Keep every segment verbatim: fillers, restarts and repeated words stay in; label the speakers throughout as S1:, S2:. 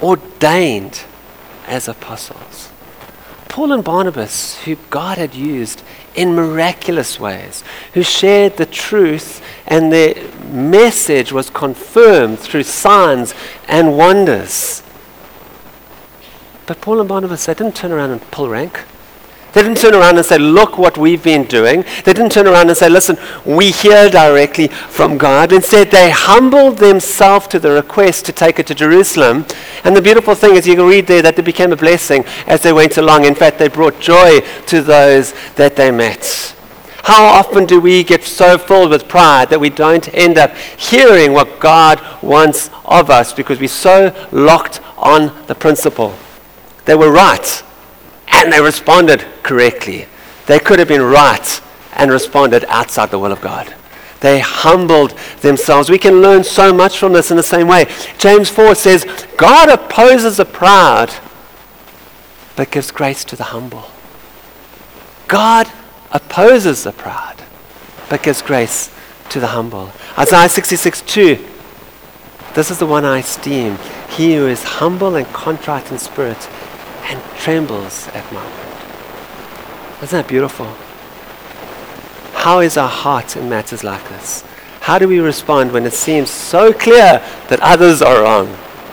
S1: ordained as apostles. Paul and Barnabas, who God had used in miraculous ways, who shared the truth and their message was confirmed through signs and wonders. But Paul and Barnabas, they didn't turn around and pull rank. They didn't turn around and say, look what we've been doing. They didn't turn around and say, listen, we hear directly from God. Instead, they humbled themselves to the request to take it to Jerusalem. And the beautiful thing is, you can read there that they became a blessing as they went along. In fact, they brought joy to those that they met. How often do we get so filled with pride that we don't end up hearing what God wants of us because we're so locked on the principle? They were right. And they responded correctly. They could have been right and responded outside the will of God. They humbled themselves. We can learn so much from this in the same way. James four says, God opposes the proud, but gives grace to the humble. God opposes the proud, but gives grace to the humble. Isaiah sixty-six two. This is the one I esteem. He who is humble and contrite in spirit, and trembles at my word. Isn't that beautiful? How is our heart in matters like this? How do we respond when it seems so clear that others are wrong?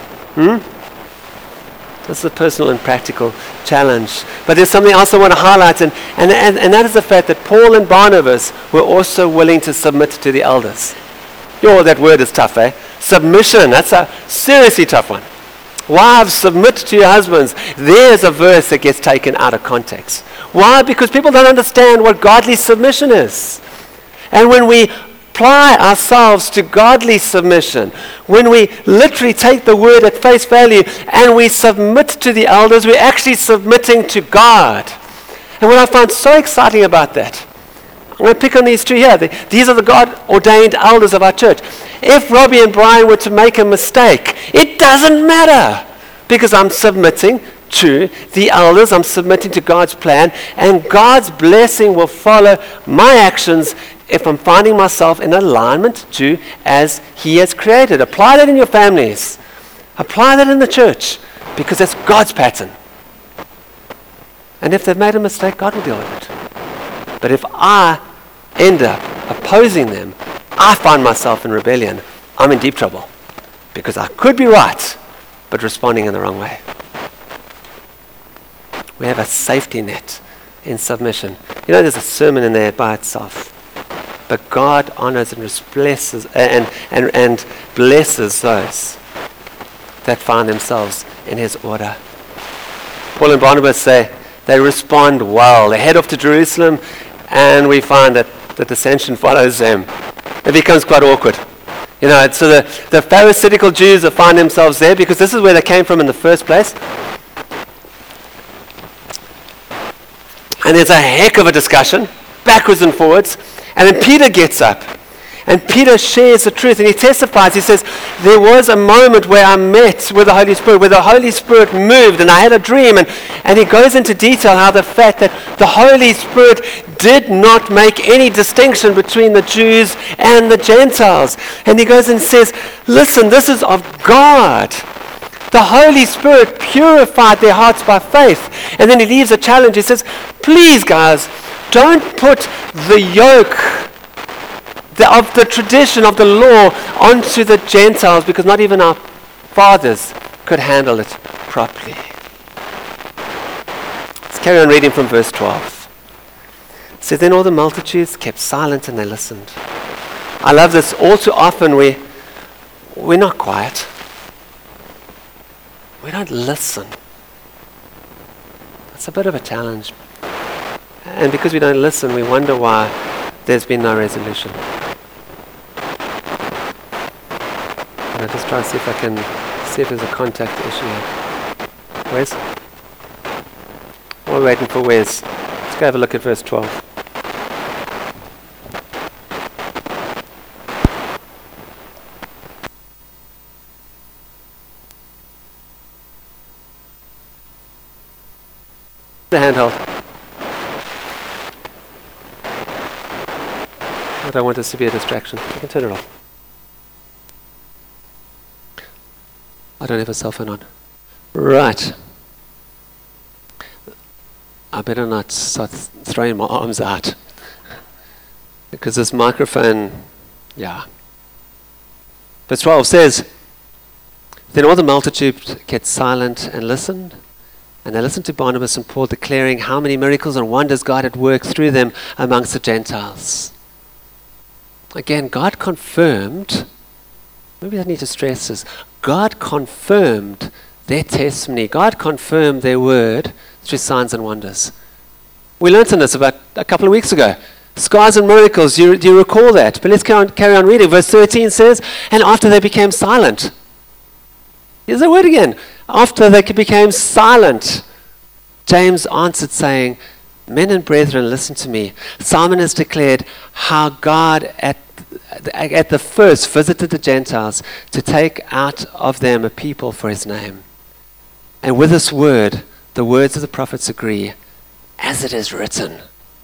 S1: Hmm? This is a personal and practical challenge. But there's something else I want to highlight, and, and, and, and that is the fact that Paul and Barnabas were also willing to submit to the elders. Yo, that word is tough, eh? Submission, that's a seriously tough one. Wives, submit to your husbands. There's a verse that gets taken out of context. Why? Because people don't understand what godly submission is. And when we apply ourselves to godly submission, when we literally take the word at face value and we submit to the elders, we're actually submitting to God. And what I find so exciting about that, I'm going to pick on these two here. These are the God-ordained elders of our church. If Robbie and Brian were to make a mistake, it doesn't matter because I'm submitting to the elders, I'm submitting to God's plan, and God's blessing will follow my actions if I'm finding myself in alignment to as He has created. Apply that in your families. Apply that in the church because that's God's pattern. And if they've made a mistake, God will deal with it. But if I end up opposing them, I find myself in rebellion, I'm in deep trouble because I could be right, but responding in the wrong way. We have a safety net in submission. You know, there's a sermon in there by itself. But God honors and blesses and, and, and blesses those that find themselves in His order. Paul and Barnabas say they respond well. They head off to Jerusalem, and we find that the dissension follows them. It becomes quite awkward. You know, so the, the Pharisaical Jews that find themselves there, because this is where they came from in the first place. And there's a heck of a discussion, backwards and forwards. And then Peter gets up. And Peter shares the truth, and he testifies. He says, there was a moment where I met with the Holy Spirit, where the Holy Spirit moved, and I had a dream. And, and he goes into detail how the fact that the Holy Spirit did not make any distinction between the Jews and the Gentiles. And he goes and says, listen, this is of God. The Holy Spirit purified their hearts by faith. And then he leaves a challenge. He says, please, guys, don't put the yoke The, of the tradition of the law onto the Gentiles, because not even our fathers could handle it properly. Let's carry on reading from verse twelve. It says, then all the multitudes kept silent and they listened. I love this. All too often we, we're not quiet. We don't listen. It's a bit of a challenge. And because we don't listen, we wonder why there's been no resolution. I'll just try to see if I can see if there's a contact issue here. Wes? While we're waiting for Wes, let's go have a look at verse twelve. The handheld. I don't want this to be a distraction. I can turn it off. I don't have a cell phone on. Right. I better not start throwing my arms out. Because this microphone, yeah. Verse twelve says, then all the multitude kept silent and listened. And they listened to Barnabas and Paul declaring how many miracles and wonders God had worked through them amongst the Gentiles. Again, God confirmed, maybe I need to stress this, God confirmed their testimony. God confirmed their word through signs and wonders. We learned on this about a couple of weeks ago. Scars and miracles, do you, do you recall that? But let's carry on, carry on reading. Verse thirteen says, and after they became silent. Here's the word again. After they became silent, James answered saying, men and brethren, listen to me. Simon has declared how God at, at the first visited the Gentiles to take out of them a people for his name. And with this word, the words of the prophets agree, as it is written.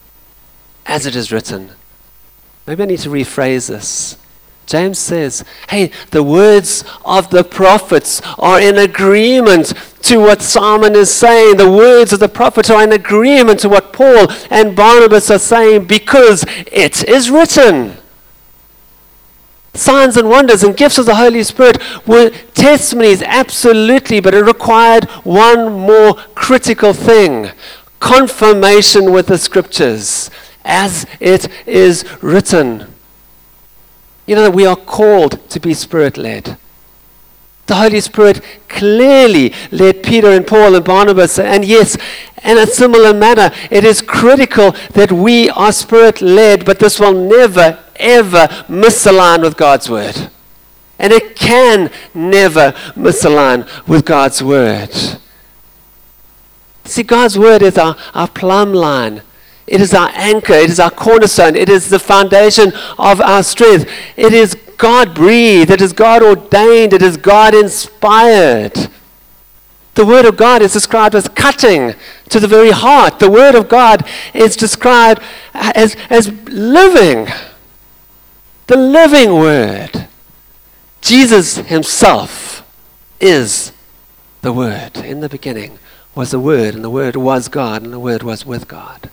S1: As it is written. Maybe I need to rephrase this. James says, hey, the words of the prophets are in agreement to what Simon is saying. The words of the prophets are in agreement to what Paul and Barnabas are saying because it is written. Signs and wonders and gifts of the Holy Spirit were testimonies, absolutely, but it required one more critical thing. Confirmation with the scriptures, as it is written. You know that we are called to be Spirit-led. The Holy Spirit clearly led Peter and Paul and Barnabas. And yes, in a similar manner, it is critical that we are Spirit-led, but this will never, ever misalign with God's Word. And it can never misalign with God's Word. See, God's Word is our, our plumb line. It is our anchor. It is our cornerstone. It is the foundation of our strength. It is God-breathed. It is God-ordained. It is God-inspired. The Word of God is described as cutting to the very heart. The Word of God is described as, as living. The living Word. Jesus himself is the Word. In the beginning was the Word, and the Word was God, and the Word was with God.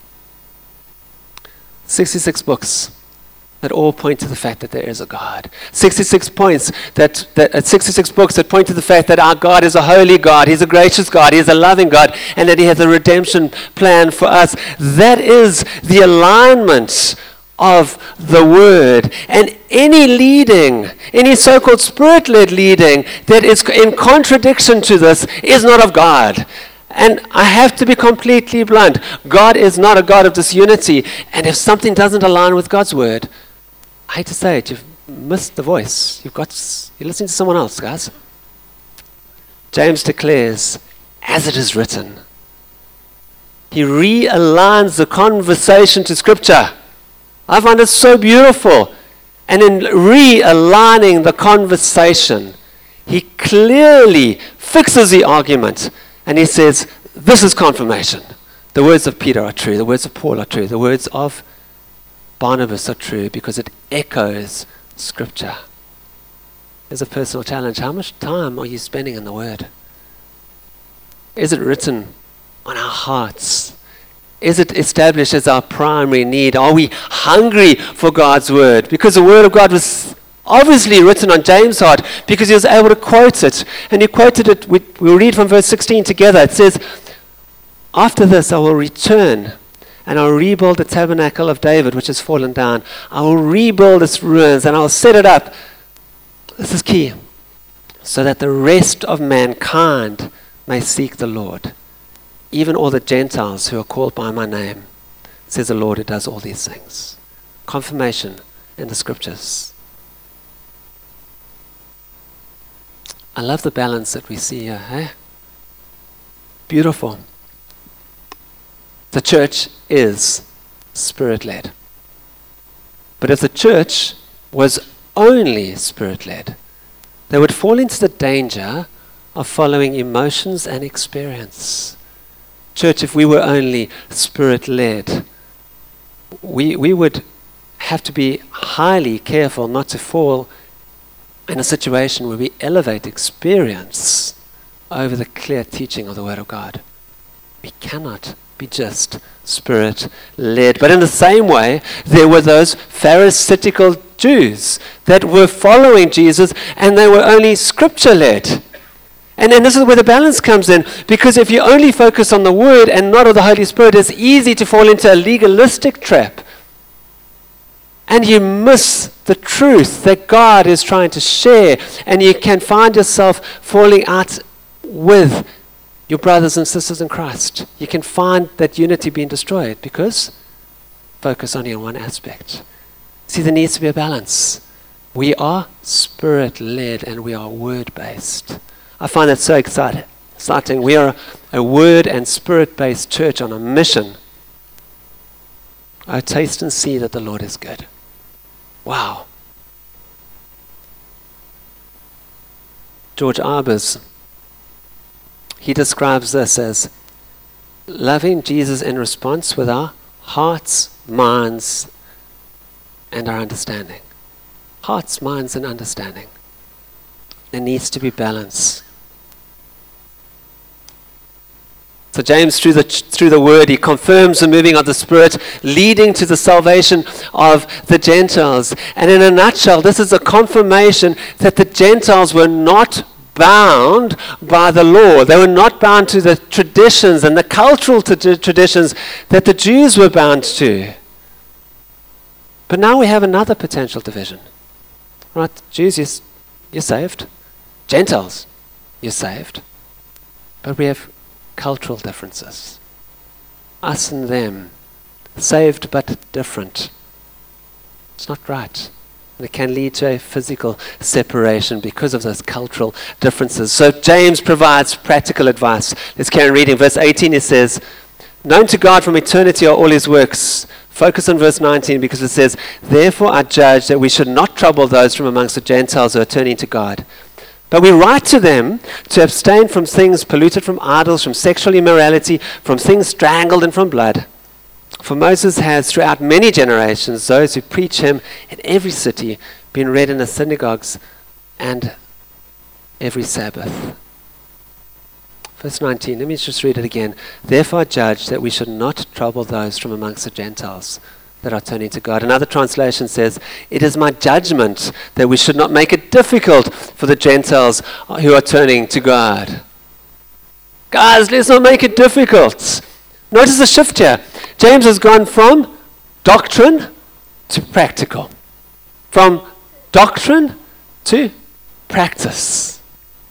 S1: sixty-six books that all point to the fact that there is a God. sixty-six points that, that uh, sixty-six books that point to the fact that our God is a holy God, he's a gracious God, he's a loving God, and that he has a redemption plan for us. That is the alignment of the Word. And any leading, any so-called Spirit-led leading that is in contradiction to this is not of God. And I have to be completely blunt. God is not a God of disunity. And if something doesn't align with God's Word, I hate to say it, you've missed the voice. You've got, you're listening to someone else, guys. James declares, as it is written. He realigns the conversation to Scripture. I find it so beautiful. And in realigning the conversation, he clearly fixes the argument. And he says, this is confirmation. The words of Peter are true. The words of Paul are true. The words of Barnabas are true because it echoes Scripture. Here's a personal challenge. How much time are you spending in the Word? Is it written on our hearts? Is it established as our primary need? Are we hungry for God's Word? Because the Word of God was obviously written on James' heart because he was able to quote it. And he quoted it, we, we'll read from verse sixteen together. It says, after this I will return and I will rebuild the tabernacle of David which has fallen down. I will rebuild its ruins and I will set it up. This is key. So that the rest of mankind may seek the Lord. Even all the Gentiles who are called by my name, says the Lord who does all these things. Confirmation in the Scriptures. I love the balance that we see here. Eh? Beautiful. The church is Spirit-led. But if the church was only Spirit-led, they would fall into the danger of following emotions and experience. Church, if we were only Spirit-led, we, we would have to be highly careful not to fall in a situation where we elevate experience over the clear teaching of the Word of God. We cannot be just Spirit-led. But in the same way, there were those Pharisaical Jews that were following Jesus, and they were only Scripture-led. And, and this is where the balance comes in, because if you only focus on the Word and not on the Holy Spirit, it's easy to fall into a legalistic trap. And you miss the truth that God is trying to share, and you can find yourself falling out with your brothers and sisters in Christ. You can find that unity being destroyed because focus only on one aspect. See, there needs to be a balance. We are Spirit-led and we are Word-based. I find that so exciting. exciting. We are a Word and Spirit-based church on a mission. Oh, taste and see that the Lord is good. Wow. George Arbers, he describes this as loving Jesus in response with our hearts, minds, and our understanding. Hearts, minds, and understanding. There needs to be balance. So James, through the through the Word, he confirms the moving of the Spirit, leading to the salvation of the Gentiles. And in a nutshell, this is a confirmation that the Gentiles were not bound by the law. They were not bound to the traditions and the cultural t- traditions that the Jews were bound to. But now we have another potential division. Right? Jews, you're, you're saved. Gentiles, you're saved. But we have cultural differences. Us and them. Saved but different. It's not right. And it can lead to a physical separation because of those cultural differences. So James provides practical advice. Let's carry on reading. Verse eighteen, it says, known to God from eternity are all his works. Focus on verse nineteen because it says, therefore I judge that we should not trouble those from amongst the Gentiles who are turning to God. But we write to them to abstain from things polluted from idols, from sexual immorality, from things strangled and from blood. For Moses has, throughout many generations, those who preach him in every city, been read in the synagogues and every Sabbath. Verse nineteen, let me just read it again. Therefore I judge that we should not trouble those from amongst the Gentiles that are turning to God. Another translation says, it is my judgment that we should not make it difficult for the Gentiles who are turning to God. Guys, let's not make it difficult. Notice the shift here. James has gone from doctrine to practical. From doctrine to practice.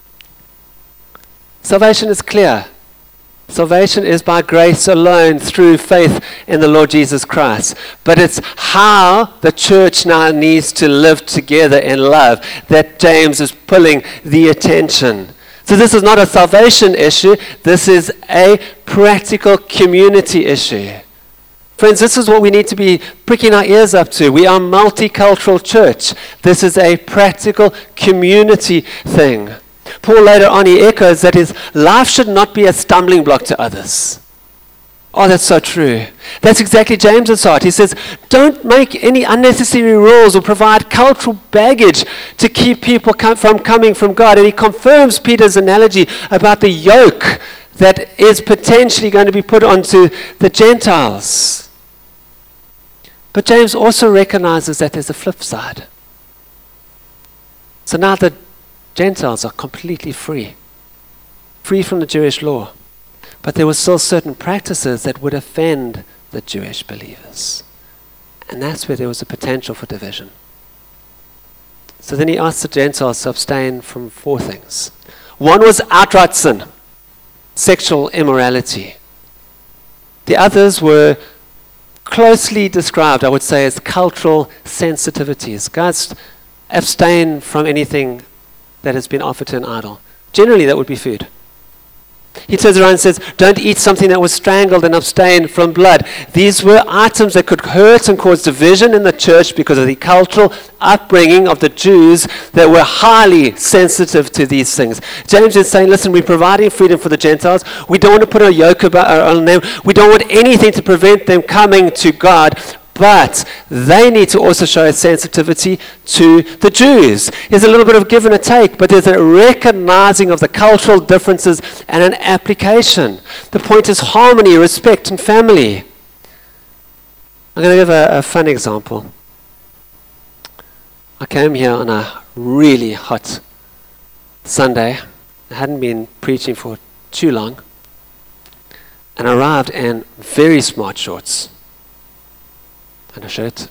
S1: Salvation is clear. Salvation is by grace alone through faith in the Lord Jesus Christ. But it's how the church now needs to live together in love that James is pulling the attention. So this is not a salvation issue. This is a practical community issue. Friends, this is what we need to be pricking our ears up to. We are a multicultural church. This is a practical community thing. Paul later on, he echoes that his life should not be a stumbling block to others. Oh, that's so true. That's exactly James's heart. He says, don't make any unnecessary rules or provide cultural baggage to keep people com- from coming from God. And he confirms Peter's analogy about the yoke that is potentially going to be put onto the Gentiles. But James also recognizes that there's a flip side. So now the Gentiles are completely free, free from the Jewish law. But there were still certain practices that would offend the Jewish believers. And that's where there was a potential for division. So then he asked the Gentiles to abstain from four things. One was outright sin, sexual immorality. The others were closely described, I would say, as cultural sensitivities. Guys, abstain from anything that has been offered to an idol. Generally, that would be food. He turns around and says, don't eat something that was strangled and abstain from blood. These were items that could hurt and cause division in the church because of the cultural upbringing of the Jews that were highly sensitive to these things. James is saying, listen, we're providing freedom for the Gentiles. We don't want to put a yoke about, on them. We don't want anything to prevent them coming to God. but they need to also show a sensitivity to the Jews. There's a little bit of give and a take, but there's a recognizing of the cultural differences and an application. The point is harmony, respect, and family. I'm going to give a, a fun example. I came here on a really hot Sunday. I hadn't been preaching for too long, and arrived in very smart shorts and a shirt.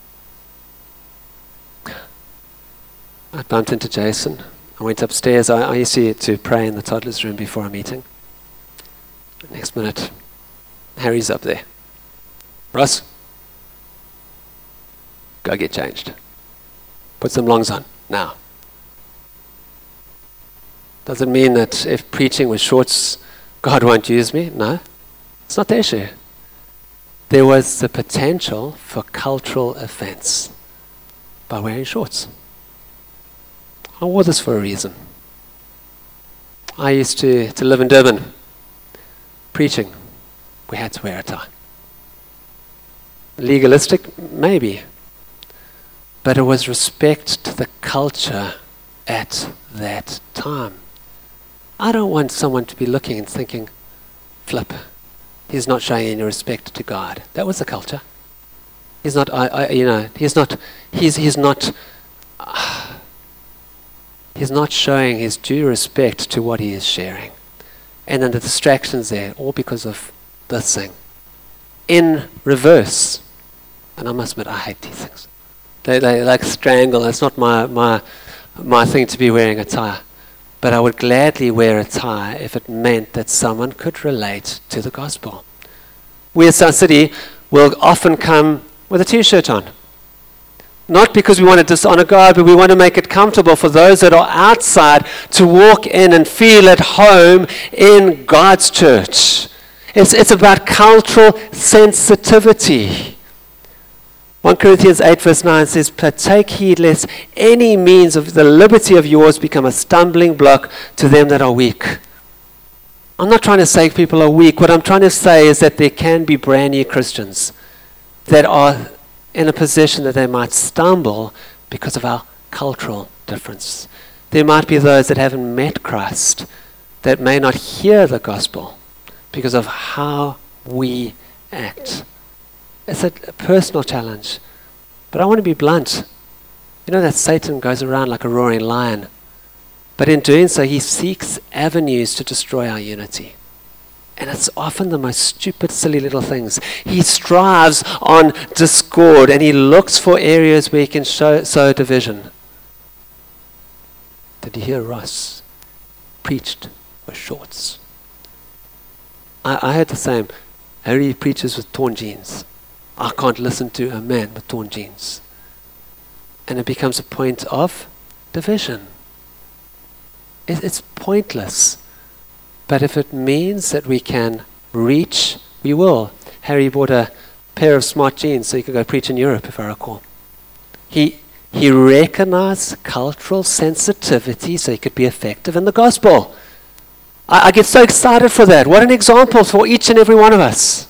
S1: I bumped into Jason. I went upstairs. I, I used to, to pray in the toddler's room before a meeting. Next minute, Harry's up there. Ross, go get changed. Put some longs on, now. Does it mean that if preaching with shorts, God won't use me? No, it's not the issue. There was the potential for cultural offense by wearing shorts. I wore this for a reason. I used to, to live in Durban. Preaching, we had to wear a tie. Legalistic? Maybe. But it was respect to the culture at that time. I don't want someone to be looking and thinking, flip, he's not showing any respect to God. That was the culture. He's not, I, I, you know, he's not, he's, he's not, uh, he's not showing his due respect to what he is sharing. And then the distractions there, all because of this thing. In reverse, and I must admit, I hate these things. They, they like strangle. It's not my, my, my thing to be wearing a tie. But I would gladly wear a tie if it meant that someone could relate to the gospel. We at South City will often come with a t-shirt on. Not because we want to dishonor God, but we want to make it comfortable for those that are outside to walk in and feel at home in God's church. It's, it's about cultural sensitivity. First Corinthians eight verse nine says, "But take heed lest any means of the liberty of yours become a stumbling block to them that are weak." I'm not trying to say people are weak. What I'm trying to say is that there can be brand new Christians that are in a position that they might stumble because of our cultural difference. There might be those that haven't met Christ that may not hear the gospel because of how we act. It's a, a personal challenge. But I want to be blunt. You know that Satan goes around like a roaring lion. But in doing so, he seeks avenues to destroy our unity. And it's often the most stupid, silly little things. He strives on discord, and he looks for areas where he can show, sow division. Did you hear Ross preached with shorts? I, I heard the same. Harry preaches with torn jeans. I can't listen to a man with torn jeans. And it becomes a point of division. It, it's pointless. But if it means that we can reach, we will. Harry bought a pair of smart jeans so he could go preach in Europe, if I recall. He, he recognized cultural sensitivity so he could be effective in the gospel. I, I get so excited for that. What an example for each and every one of us.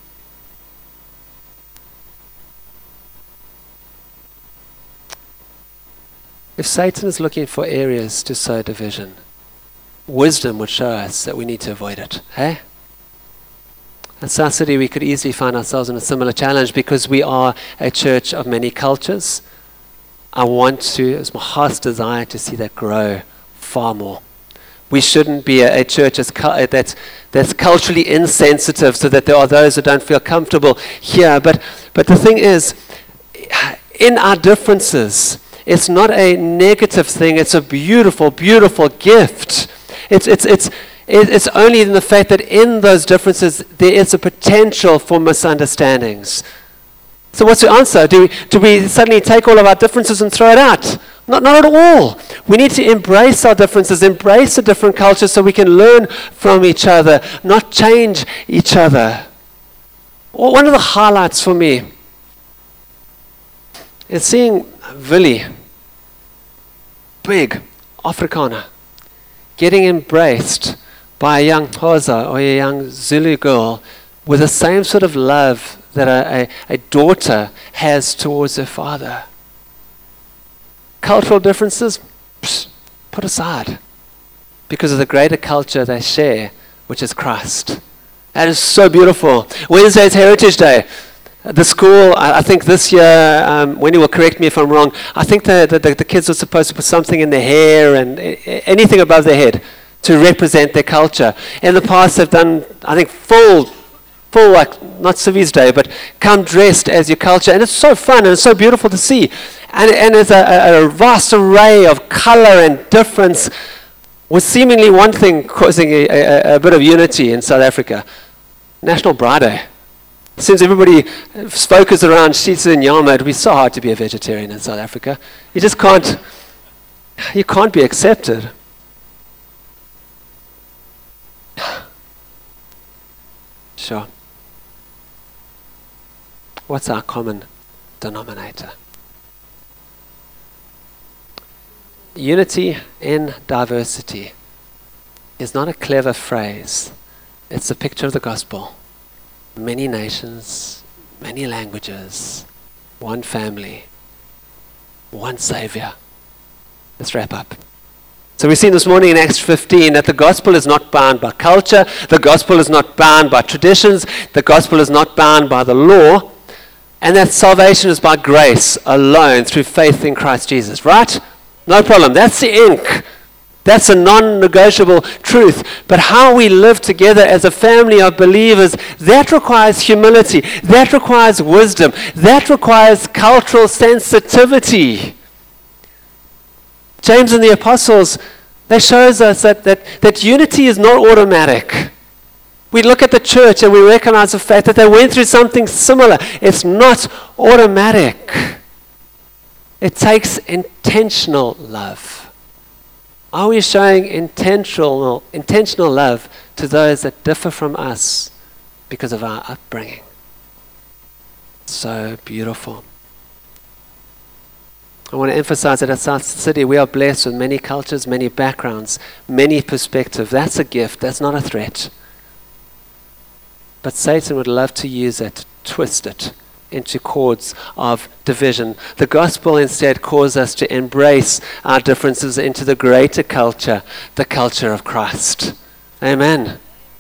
S1: If Satan is looking for areas to sow division, wisdom would show us that we need to avoid it. Hey? At South City, we could easily find ourselves in a similar challenge because we are a church of many cultures. I want to, it's my heart's desire to see that grow far more. We shouldn't be a, a church that's, cu- that's, that's culturally insensitive so that there are those who don't feel comfortable here. But, but the thing is, in our differences, it's not a negative thing. It's a beautiful, beautiful gift. It's, it's, it's, it's only in the fact that in those differences, there is a potential for misunderstandings. So what's the answer? Do we, do we suddenly take all of our differences and throw it out? Not, not at all. We need to embrace our differences, embrace a different culture so we can learn from each other, not change each other. Well, one of the highlights for me is seeing Willie, big Afrikaner, getting embraced by a young Xhosa or a young Zulu girl with the same sort of love that a, a, a daughter has towards her father. Cultural differences, psh, put aside, because of the greater culture they share, which is Christ. That is so beautiful. Wednesday is Heritage Day. The school, I, I think this year, um, Wendy will correct me if I'm wrong, I think the, the, the kids are supposed to put something in their hair and anything above their head to represent their culture. In the past, they've done, I think, full, full, like, not Civies Day, but come dressed as your culture. And it's so fun and it's so beautiful to see. And, and there's a, a vast array of color and difference, with seemingly one thing causing a, a, a bit of unity in South Africa. National Bra Day. Since everybody focuses around sheets and yama, it would be so hard to be a vegetarian in South Africa. You just can't, you can't be accepted. Sure. What's our common denominator? Unity in diversity is not a clever phrase. It's a picture of the gospel. Many nations, many languages, one family, one Savior. Let's wrap up. So we've seen this morning in Acts fifteen that the gospel is not bound by culture, the gospel is not bound by traditions, the gospel is not bound by the law, and that salvation is by grace alone through faith in Christ Jesus, right? No problem. That's the ink. That's a non-negotiable truth. But how we live together as a family of believers, that requires humility. That requires wisdom. That requires cultural sensitivity. James and the apostles, they shows us that, that, that unity is not automatic. We look at the church and we recognize the fact that they went through something similar. It's not automatic. It takes intentional love. Are we showing intentional, intentional love to those that differ from us because of our upbringing? So beautiful. I want to emphasize that at South City, we are blessed with many cultures, many backgrounds, many perspectives. That's a gift. That's not a threat. But Satan would love to use it to twist it into cords of division. The gospel instead calls us to embrace our differences into the greater culture, the culture of Christ. Amen.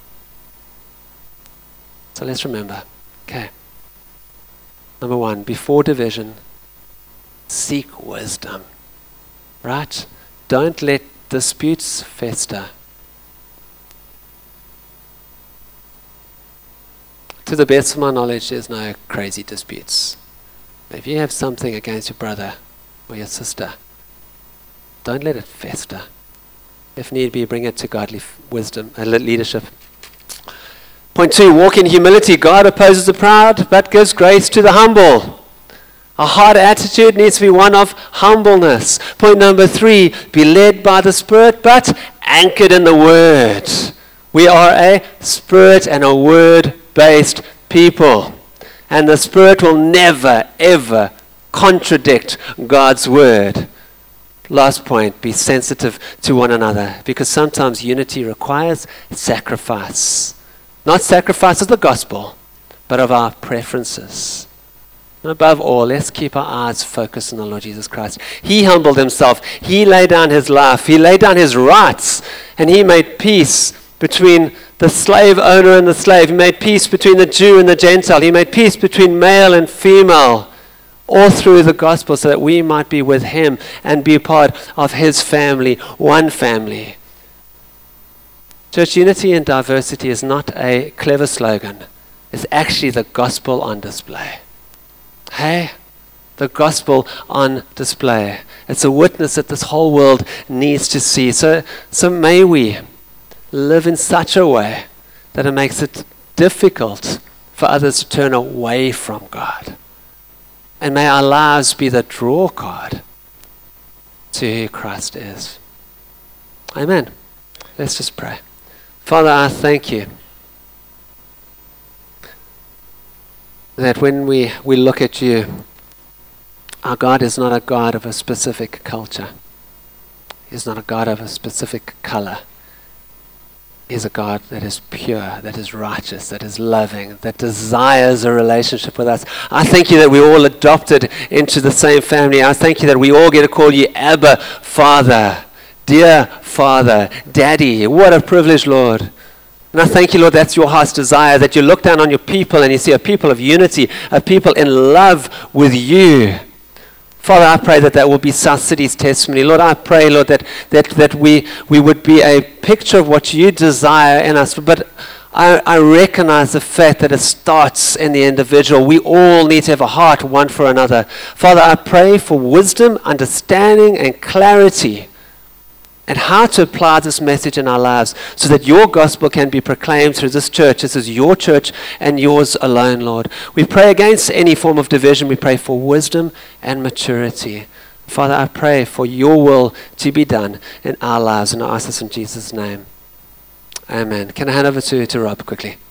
S1: So let's remember. Okay. Number one, before division, seek wisdom. Right? Don't let disputes fester. To the best of my knowledge, there's no crazy disputes. But if you have something against your brother or your sister, don't let it fester. If need be, bring it to godly f- wisdom and leadership. Point two, walk in humility. God opposes the proud, but gives grace to the humble. A hard attitude needs to be one of humbleness. Point number three, be led by the Spirit, but anchored in the Word. We are a Spirit and a Word based people, and the Spirit will never ever contradict God's word. Last point, be sensitive to one another, because sometimes unity requires sacrifice, not sacrifice of the gospel, but of our preferences. And above all, let's keep our eyes focused on the Lord Jesus Christ. He humbled himself, he laid down his life, he laid down his rights, and he made peace between the slave owner and the slave. He made peace between the Jew and the Gentile. He made peace between male and female, all through the gospel, so that we might be with him and be a part of his family, one family. Church, unity and diversity is not a clever slogan. It's actually the gospel on display. Hey, the gospel on display. It's a witness that this whole world needs to see. So, so may we live in such a way that it makes it difficult for others to turn away from God. And may our lives be the draw card to who Christ is. Amen. Let's just pray. Father, I thank you that when we, we look at you, our God is not a God of a specific culture. He's not a God of a specific color. is a God that is pure, that is righteous, that is loving, that desires a relationship with us. I thank you that we're all adopted into the same family. I thank you that we all get to call you Abba, Father, dear Father, Daddy. What a privilege, Lord. And I thank you, Lord, that's your heart's desire, that you look down on your people and you see a people of unity, a people in love with you. Father, I pray that that will be South City's testimony. Lord, I pray, Lord, that that that we we would be a picture of what you desire in us. But I, I recognize the fact that it starts in the individual. We all need to have a heart one for another. Father, I pray for wisdom, understanding, and clarity and how to apply this message in our lives so that your gospel can be proclaimed through this church. This is your church and yours alone, Lord. We pray against any form of division. We pray for wisdom and maturity. Father, I pray for your will to be done in our lives, and I ask this in Jesus' name. Amen. Can I hand over to, to Rob quickly?